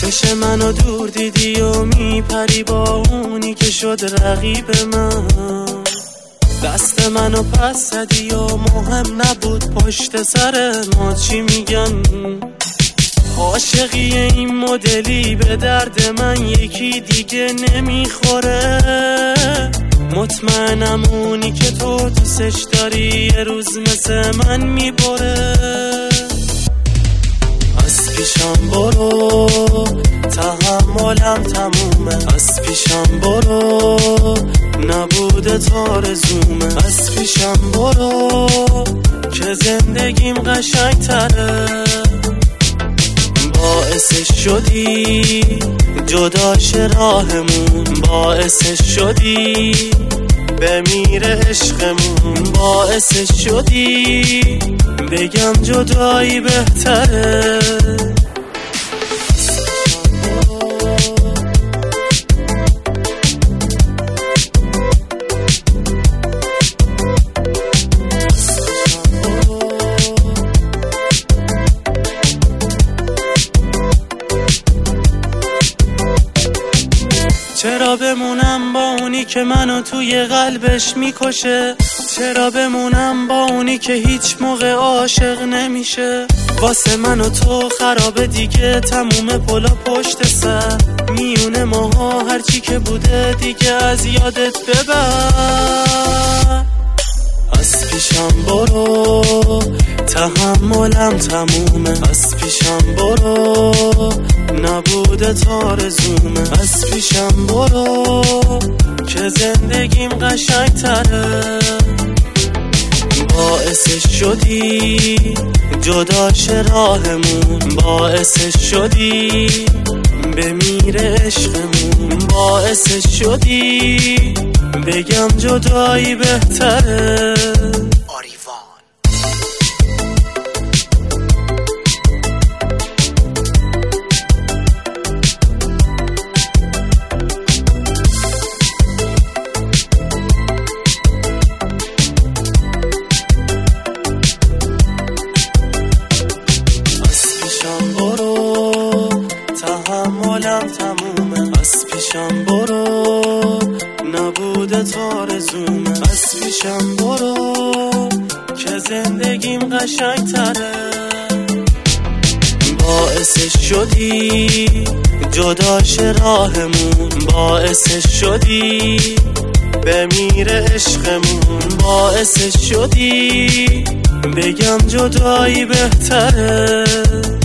چش منو دور دیدی و میپری با اونی که شد رقیب من. دست منو پس زدی و مهم نبود پشت سر ما چی میگن. عاشقی این مدلی به درد من یکی دیگه نمیخوره. مطمئنم اونی که تو دوستش داری یه روز مثل من میبره. از پیشم برو تحملم تمومه. از پیشم برو نبوده تارزومه. از پیشم برو که زندگیم قشنگ تره. باعث شدی جداش راهمون. باعث شدی بمیره عشقمون. باعث شدی بگم جدایی بهتره. چرا بمونم با اونی که منو توی قلبش میکشه؟ چرا بمونم با اونی که هیچ موقع عاشق نمیشه؟ واسه من و تو خرابه دیگه تموم پلا پشت سر. میونه ماها هرچی که بوده دیگه از یادت ببر. از پیشم برو تحملم تمومه. از پیشم برو نبوده تارزومه. از پیشم برو که زندگیم قشنگ تره. باعث شدی جداش راهمون. باعث شدی بمیره عشقمون. باعث شدی بگم جدایی بهتره. تحملم تمومه. از پیشم برو نبوده تارزومه. از پیشم برو که زندگیم قشنگ تره. باعث شدی جداش راهمون. باعث شدی بمیره عشقمون. باعث شدی بگم جدایی بهتره.